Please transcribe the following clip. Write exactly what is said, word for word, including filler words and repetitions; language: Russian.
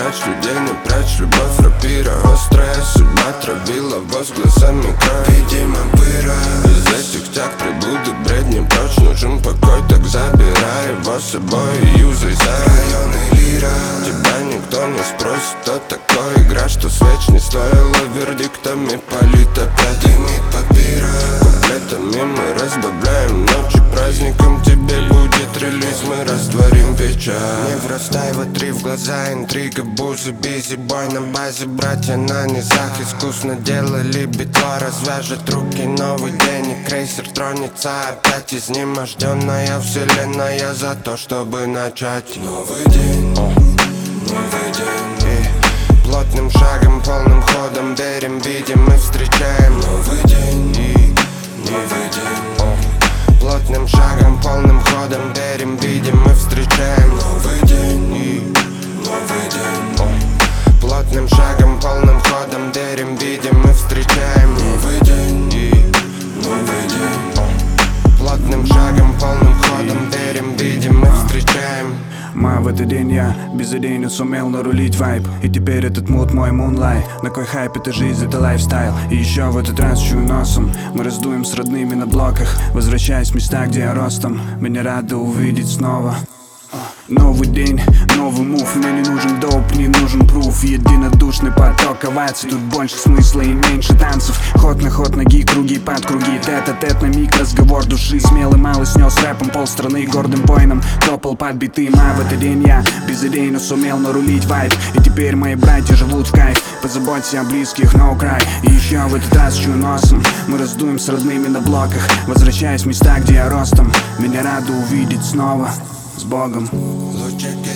прячь людей, не прячь любовь. Рапира острая, судьба травила воз глазами кровь. Видимо пыра, из этих тяг приблуды бред не прочь. Нужен покой, так забирай его с собой и юзай за районы лира. Тебя никто не спросит, кто такой. Игра, что свеч не стоила вердиктами, палит опять дымит папира. Куплетами мы разбавляем ночи праздником. Тебе будет релиз, мы растворим печаль. Не врастай в три в глаза, интрига, бузы, бизи, бой на базе. Братья на низах искусно делали битва. Развяжет руки, новый день и крейсер тронется опять. Изнеможденная вселенная за то, чтобы начать новый день, новый день. И плотным шагом, полным ходом верим, видим и встречаем новый день, и новый день. Плотным шагом, полным ходом верим, видим и встречаем новый день, и новый день. Плотным шагом, полным ходом верим, видим и встречаем новый день, и новый день. Плотным шагом, полным ходом верим, видим и встречаем. Ма, в этот день я безыдейно сумел нарулить вайб. И теперь этот мут мой мунлайт. На кой хайп, это жизнь, это лайфстайл. И еще в этот раз чую носом. Мы раздуем с родными на блоках, возвращаясь в места, где я ростом. Меня рады увидеть снова. Новый день, новый мув. Мне не нужен доп, не нужен пруф. Единодушный поток оваций. Тут больше смысла и меньше танцев. Ход на ход, ноги, круги под круги. Тет-а-тет на миг, разговор души. Смелый малый снес рэпом полстраны. Гордым воином топал под битым. А в этот день я безыдейно сумел нарулить вайб. И теперь мои братья живут в кайф. Позаботься о близких, no cry. И еще в этот раз чую носом. Мы раздуем с родными на блоках, возвращаясь в места, где я ростом. Меня рады увидеть снова. С Богом. Лучики